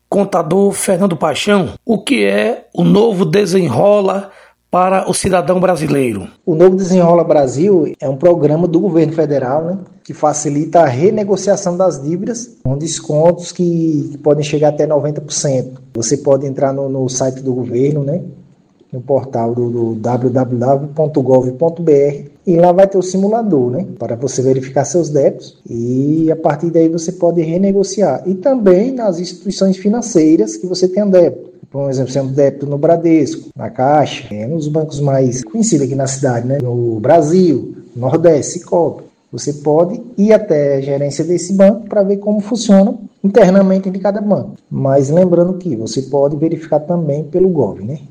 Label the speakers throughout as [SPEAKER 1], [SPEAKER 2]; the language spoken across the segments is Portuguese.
[SPEAKER 1] Contador Fernando Paixão, o que é o Novo Desenrola para o cidadão brasileiro?
[SPEAKER 2] O Novo Desenrola Brasil é um programa do governo federal, né, que facilita a renegociação das dívidas com descontos que podem chegar até 90%. Você pode entrar no site do governo, né, no portal do www.gov.br, e lá vai ter o simulador, né, para você verificar seus débitos, e a partir daí você pode renegociar. E também nas instituições financeiras que você tem débito. Por exemplo, você tem um débito no Bradesco, na Caixa, nos bancos mais conhecidos aqui na cidade, né, no Brasil, Nordeste, Cicobi. Você pode ir até a gerência desse banco para ver como funciona internamente de cada banco. Mas lembrando que você pode verificar também pelo Gov, né?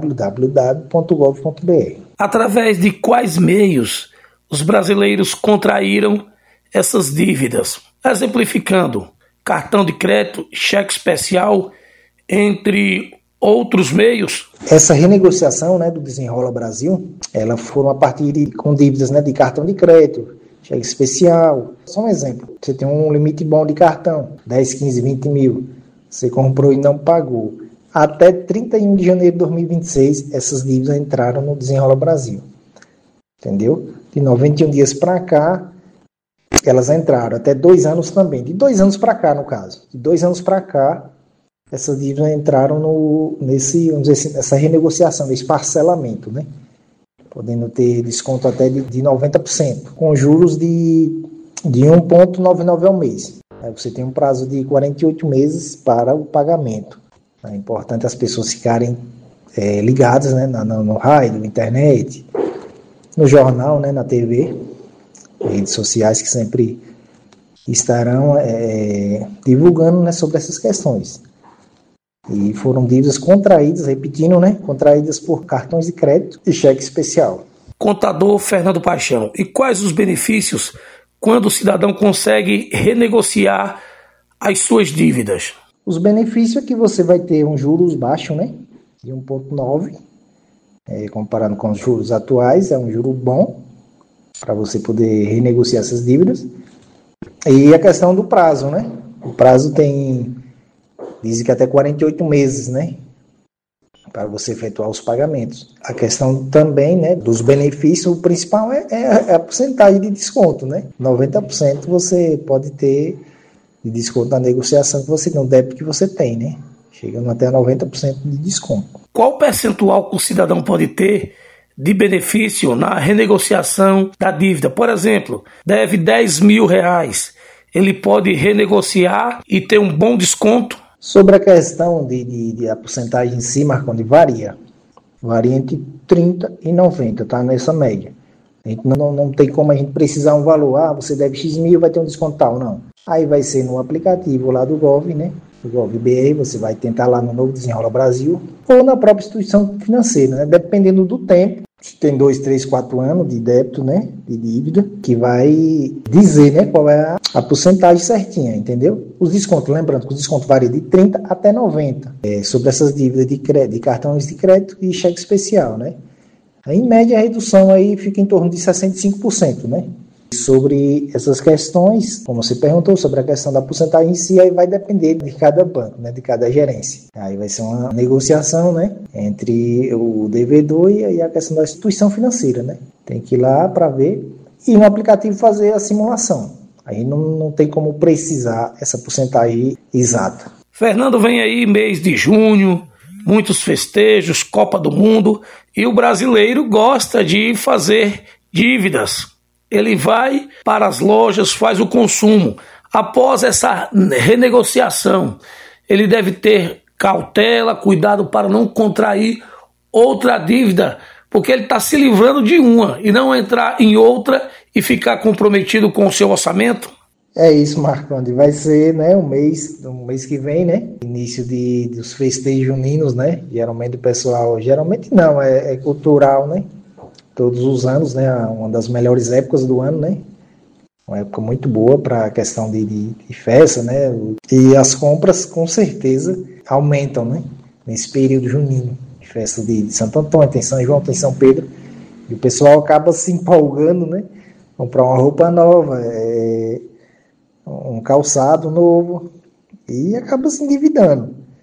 [SPEAKER 2] www.gov.br.
[SPEAKER 1] Através de quais meios os brasileiros contraíram essas dívidas? Exemplificando, cartão de crédito, cheque especial, entre outros meios.
[SPEAKER 2] Essa renegociação, né, do Desenrola Brasil, ela foi a partir com dívidas, né, de cartão de crédito, cheque especial. Só um exemplo, você tem um limite bom de cartão, 10, 15, 20 mil, você comprou e não pagou. Até 31 de janeiro de 2026, essas dívidas entraram no Desenrola Brasil. Entendeu? De 91 dias para cá, elas entraram. Até 2 anos também. De 2 anos para cá, no caso. De 2 anos para cá, essas dívidas entraram nessa renegociação, nesse parcelamento, né? Podendo ter desconto até de 90%, com juros de 1,99 ao mês. Aí você tem um prazo de 48 meses para o pagamento. É importante as pessoas ficarem ligadas, né, no rádio, na internet, no jornal, né, na TV, redes sociais que sempre estarão divulgando, né, sobre essas questões. E foram dívidas contraídas, repetindo, né, contraídas por cartões de crédito e cheque especial.
[SPEAKER 1] Contador Fernando Paixão, e quais os benefícios quando o cidadão consegue renegociar as suas dívidas?
[SPEAKER 2] Os benefícios é que você vai ter um juros baixo, né, de 1,9, comparado com os juros atuais, é um juro bom para você poder renegociar essas dívidas. E a questão do prazo, né, o prazo dizem que até 48 meses, né, para você efetuar os pagamentos. A questão também, né, dos benefícios, o principal é a porcentagem de desconto, né, 90% você pode ter de desconto na negociação que você tem, no débito que você tem, né? Chegando até 90% de desconto.
[SPEAKER 1] Qual percentual que o cidadão pode ter de benefício na renegociação da dívida? Por exemplo, deve R$10 mil, ele pode renegociar e ter um bom desconto?
[SPEAKER 2] Sobre a questão de a porcentagem em si, Marcondes, varia entre 30% e 90%, tá? Nessa média. A gente não tem como a gente precisar um valor, você deve X mil, vai ter um desconto tal, não. Aí vai ser no aplicativo lá do Gov, né? Do Gov.br, você vai tentar lá no Novo Desenrola Brasil, ou na própria instituição financeira, né? Dependendo do tempo, se tem 2, 3, 4 anos de débito, né? De dívida, que vai dizer, né? Qual é a porcentagem certinha, entendeu? Os descontos, lembrando que os descontos variam de 30% até 90%, sobre essas dívidas de cartões de crédito e cheque especial, né? Em média, a redução aí fica em torno de 65%, né? Sobre essas questões, como você perguntou, sobre a questão da porcentagem em si, aí vai depender de cada banco, né? De cada gerência. Aí vai ser uma negociação, né? Entre o devedor e a questão da instituição financeira, né? Tem que ir lá para ver e no aplicativo fazer a simulação. Aí não tem como precisar essa porcentagem exata.
[SPEAKER 1] Fernando, vem aí mês de junho, muitos festejos, Copa do Mundo, e o brasileiro gosta de fazer dívidas. Ele vai para as lojas, faz o consumo. Após essa renegociação, ele deve ter cautela, cuidado para não contrair outra dívida, porque ele está se livrando de uma e não entrar em outra e ficar comprometido com o seu orçamento.
[SPEAKER 2] É isso, Marcondes. Vai ser, né, um mês que vem, né? Início dos festejos juninos, né? Geralmente o pessoal... Geralmente não, é cultural, né? Todos os anos, né? Uma das melhores épocas do ano, né? Uma época muito boa para a questão de festa, né? E as compras, com certeza, aumentam, né? Nesse período junino. Festa de Santo Antônio, tem São João, tem São Pedro. E o pessoal acaba se empolgando, né? Comprar uma roupa nova, um calçado novo, e acaba se endividando.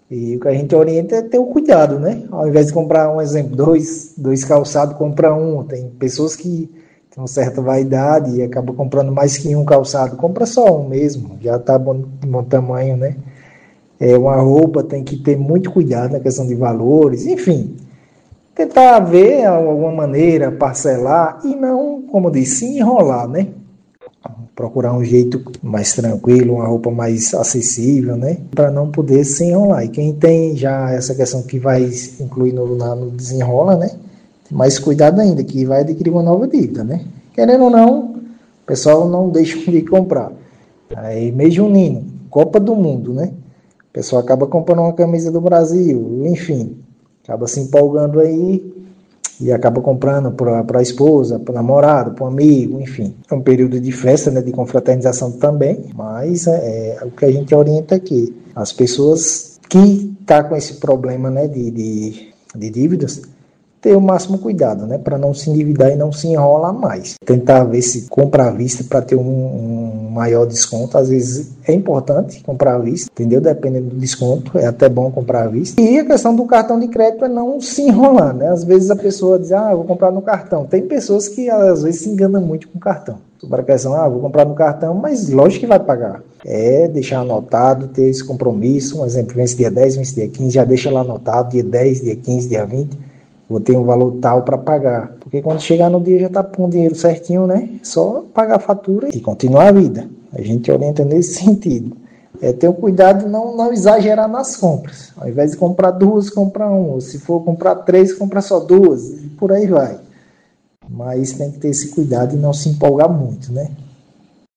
[SPEAKER 2] E o que a gente orienta é ter o cuidado, né? Ao invés de comprar, um exemplo, dois calçados, compra um. Tem pessoas que têm uma certa vaidade e acabam comprando mais que um calçado. Compra só um mesmo, já está bom tamanho, né? Uma roupa tem que ter muito cuidado na questão de valores, enfim. Tentar ver alguma maneira, parcelar e não, como eu disse, se enrolar, né? Procurar um jeito mais tranquilo, uma roupa mais acessível, né? Para não poder se enrolar. E quem tem já essa questão que vai incluir no desenrola, né? Tem mais cuidado ainda, que vai adquirir uma nova dívida, né? Querendo ou não, o pessoal não deixa de comprar. Aí, mês junino, Copa do Mundo, né? O pessoal acaba comprando uma camisa do Brasil, enfim. Acaba se empolgando aí e acaba comprando para a esposa, para o namorado, para o amigo, enfim. É um período de festa, né, de confraternização também, mas o que a gente orienta aqui, as pessoas que estão com esse problema, né, de dívidas, ter o máximo cuidado, né, para não se endividar e não se enrolar mais. Tentar ver se compra à vista para ter um maior desconto. Às vezes é importante comprar à vista, entendeu? Dependendo do desconto, é até bom comprar à vista. E a questão do cartão de crédito é não se enrolar, né? Às vezes a pessoa diz, eu vou comprar no cartão. Tem pessoas que às vezes se enganam muito com o cartão. Sobre a questão, vou comprar no cartão, mas lógico que vai pagar. Deixar anotado, ter esse compromisso. Um exemplo, vence dia 10, vence dia 15, já deixa lá anotado, dia 10, dia 15, dia 20. Vou ter um valor tal para pagar. Porque quando chegar no dia já está com o dinheiro certinho, né? Só pagar a fatura e continuar a vida. A gente orienta nesse sentido. Ter um cuidado de não exagerar nas compras. Ao invés de comprar duas, compra uma. Se for comprar três, compra só duas. E por aí vai. Mas tem que ter esse cuidado e não se empolgar muito, né?